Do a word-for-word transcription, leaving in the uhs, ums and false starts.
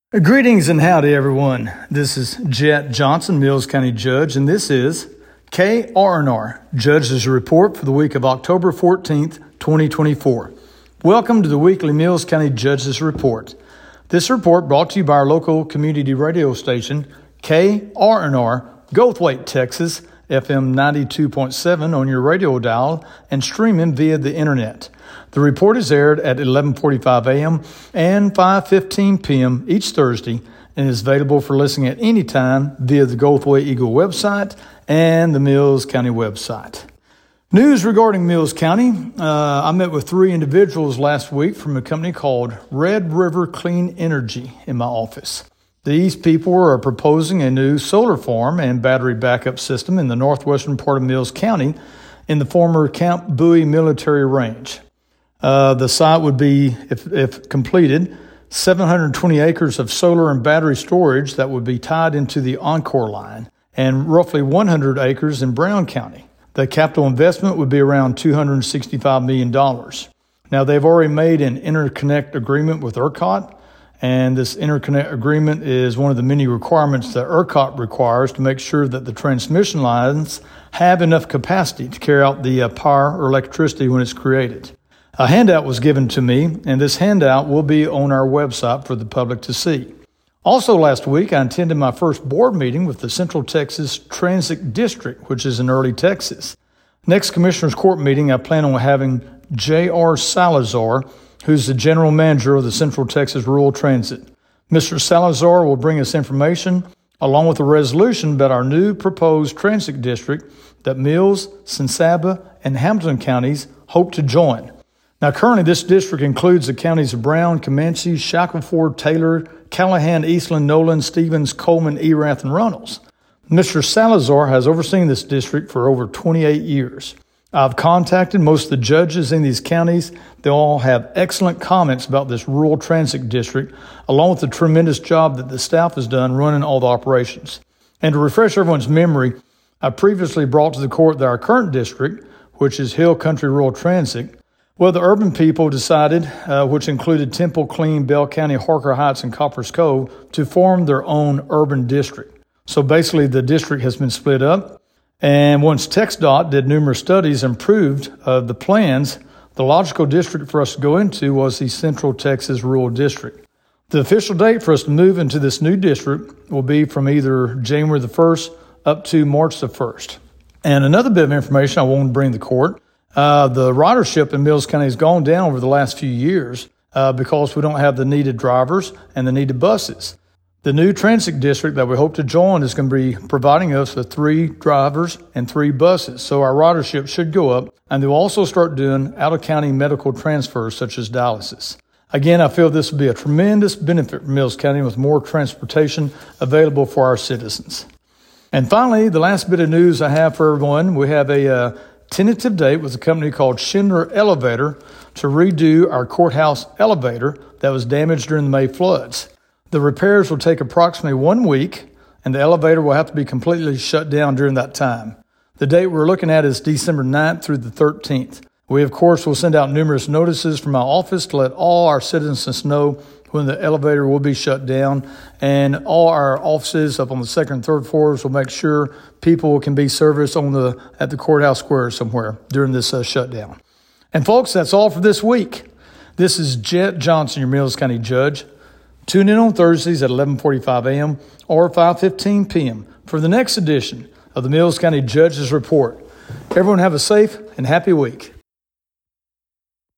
Greetings and howdy, everyone. This is Jet Johnson, Mills County Judge, and this is K R N R, Judge's Report for the week of October fourteenth, twenty twenty-four. Welcome to the weekly Mills County Judge's Report. This report brought to you by our local community radio station, K R N R, Goldthwaite, Texas, F M ninety-two point seven on your radio dial and streaming via the internet. The report is aired at eleven forty-five a.m. and five fifteen p.m. each Thursday and is available for listening at any time via the Goldthwaite Eagle website and the Mills County website. News regarding Mills County. Uh, I met with three individuals last week from a company called Red River Clean Energy in my office. These people are proposing a new solar farm and battery backup system in the northwestern part of Mills County in the former Camp Bowie military range. Uh, the site would be, if, if completed, seven hundred twenty acres of solar and battery storage that would be tied into the Encore line and roughly one hundred acres in Brown County. The capital investment would be around two hundred sixty-five million dollars. Now, they've already made an interconnect agreement with ERCOT, and this interconnect agreement is one of the many requirements that ERCOT requires to make sure that the transmission lines have enough capacity to carry out the uh, power or electricity when it's created. A handout was given to me, and this handout will be on our website for the public to see. Also last week, I attended my first board meeting with the Central Texas Transit District, which is in Early, Texas. Next Commissioners Court meeting, I plan on having J R Salazar, who's the general manager of the Central Texas Rural Transit. Mister Salazar will bring us information along with a resolution about our new proposed transit district that Mills, Sinsaba, and Hamilton counties hope to join. Now, currently, this district includes the counties of Brown, Comanche, Shackleford, Taylor, Callahan, Eastland, Nolan, Stevens, Coleman, Erath, and Runnels. Mister Salazar has overseen this district for over twenty-eight years. I've contacted most of the judges in these counties. They all have excellent comments about this rural transit district, along with the tremendous job that the staff has done running all the operations. And to refresh everyone's memory, I previously brought to the court that our current district, which is Hill Country Rural Transit, well, the urban people decided, uh, which included Temple, Clean, Bell County, Harker Heights, and Coppers Cove, to form their own urban district. So basically, the district has been split up. And once TxDOT did numerous studies and proved uh, the plans, the logical district for us to go into was the Central Texas Rural District. The official date for us to move into this new district will be from either January the first up to March the first. And another bit of information I want to bring to the court. Uh, the ridership in Mills County has gone down over the last few years uh, because we don't have the needed drivers and the needed buses. The new transit district that we hope to join is going to be providing us with three drivers and three buses. So our ridership should go up, and they'll also start doing out-of-county medical transfers such as dialysis. Again, I feel this will be a tremendous benefit for Mills County with more transportation available for our citizens. And finally, the last bit of news I have for everyone, we have a uh, tentative date with a company called Schindler Elevator to redo our courthouse elevator that was damaged during the May floods. The repairs will take approximately one week, and the elevator will have to be completely shut down during that time. The date we're looking at is December ninth through the thirteenth. We, of course, will send out numerous notices from our office to let all our citizens know when the elevator will be shut down, and all our offices up on the second and third floors will make sure people can be serviced on the at the courthouse square somewhere during this uh, shutdown. And folks, that's all for this week. This is Jet Johnson, your Mills County Judge. Tune in on Thursdays at eleven forty-five a.m. or five fifteen p.m. for the next edition of the Mills County Judge's Report. Everyone have a safe and happy week.